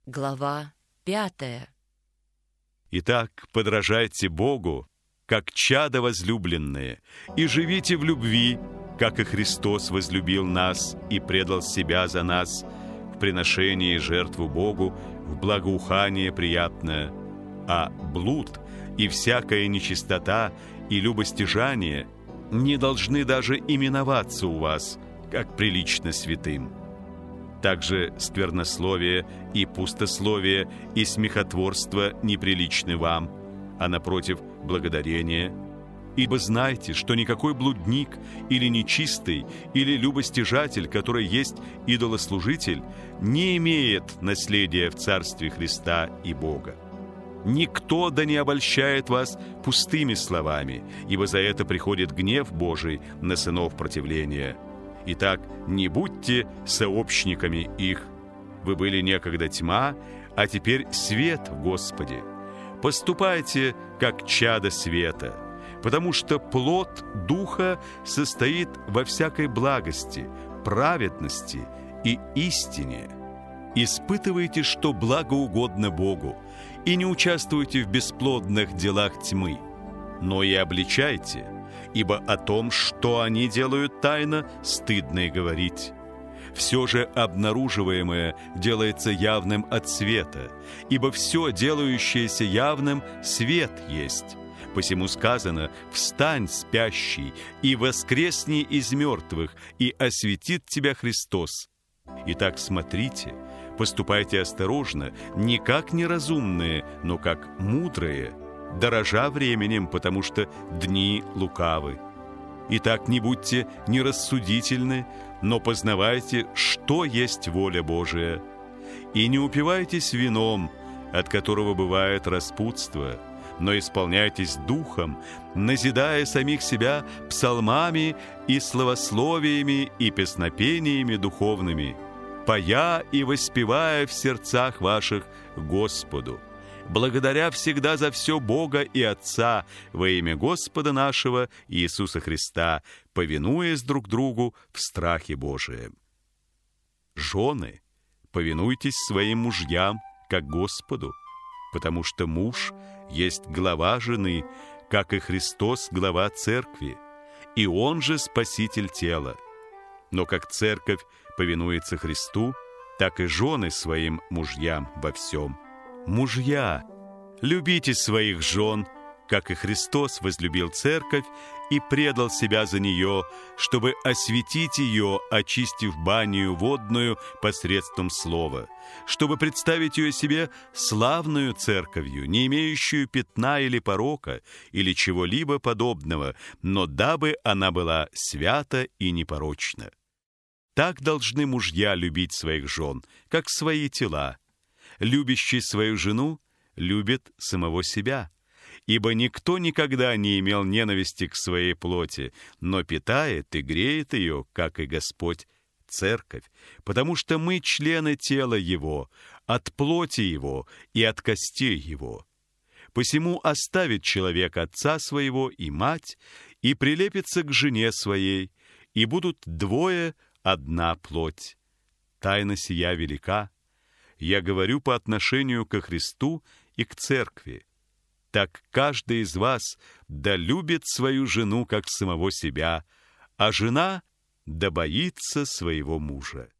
Глава 5. Итак, подражайте Богу, как чада возлюбленные, и живите в любви, как и Христос возлюбил нас и предал себя за нас в приношении жертву Богу, в благоухание приятное. А блуд и всякая нечистота и любостяжание не должны даже именоваться у вас, как прилично святым. Также сквернословие и пустословие и смехотворство неприличны вам, а напротив благодарение. Ибо знайте, что никакой блудник или нечистый, или любостяжатель, который есть идолослужитель, не имеет наследия в Царстве Христа и Бога. Никто да не обольщает вас пустыми словами, ибо за это приходит гнев Божий на сынов противления. Итак, не будьте сообщниками их. Вы были некогда тьма, а теперь свет в Господе. Поступайте, как чадо света, потому что плод Духа состоит во всякой благости, праведности и истине. Испытывайте, что благоугодно Богу, и не участвуйте в бесплодных делах тьмы, но и обличайте, ибо о том, что они делают тайно, стыдно и говорить. Все же обнаруживаемое делается явным от света, ибо все, делающееся явным, свет есть. Посему сказано: «Встань, спящий, и воскресни из мертвых, и осветит тебя Христос». Итак, смотрите, поступайте осторожно, не как неразумные, но как мудрые, дорожа временем, потому что дни лукавы. Итак, не будьте нерассудительны, но познавайте, что есть воля Божия. И не упивайтесь вином, от которого бывает распутство, но исполняйтесь духом, назидая самих себя псалмами и славословиями и песнопениями духовными, поя и воспевая в сердцах ваших Господу, благодаря всегда за все Бога и Отца во имя Господа нашего Иисуса Христа, повинуясь друг другу в страхе Божием. Жены, повинуйтесь своим мужьям, как Господу, потому что муж есть глава жены, как и Христос глава церкви, и Он же спаситель тела. Но как церковь повинуется Христу, так и жены своим мужьям во всем. Мужья, любите своих жен, как и Христос возлюбил церковь и предал себя за нее, чтобы осветить ее, очистив банию водную посредством слова, чтобы представить ее себе славную церковью, не имеющую пятна или порока, или чего-либо подобного, но дабы она была свята и непорочна. Так должны мужья любить своих жен, как свои тела. Любящий свою жену любит самого себя, ибо никто никогда не имел ненависти к своей плоти, но питает и греет ее, как и Господь, церковь, потому что мы члены тела Его, от плоти Его и от костей Его. Посему оставит человек отца своего и мать, и прилепится к жене своей, и будут двое одна плоть. Тайна сия велика. Я говорю по отношению ко Христу и к церкви. Так каждый из вас да любит свою жену, как самого себя, а жена да боится своего мужа.